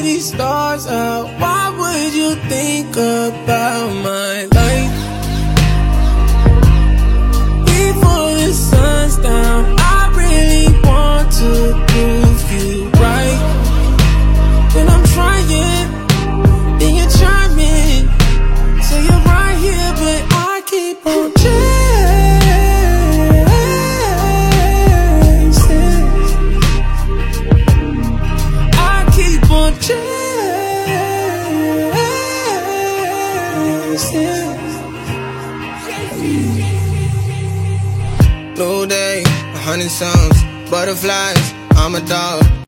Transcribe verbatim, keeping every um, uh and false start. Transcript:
these stars out, why would you think about my life? Before the sun's down, I really want to prove you right. When I'm trying, then you chime in, say you're right here, but I keep on chasing. I keep on chasing. Blue day, a hundred songs, butterflies, I'm a dog.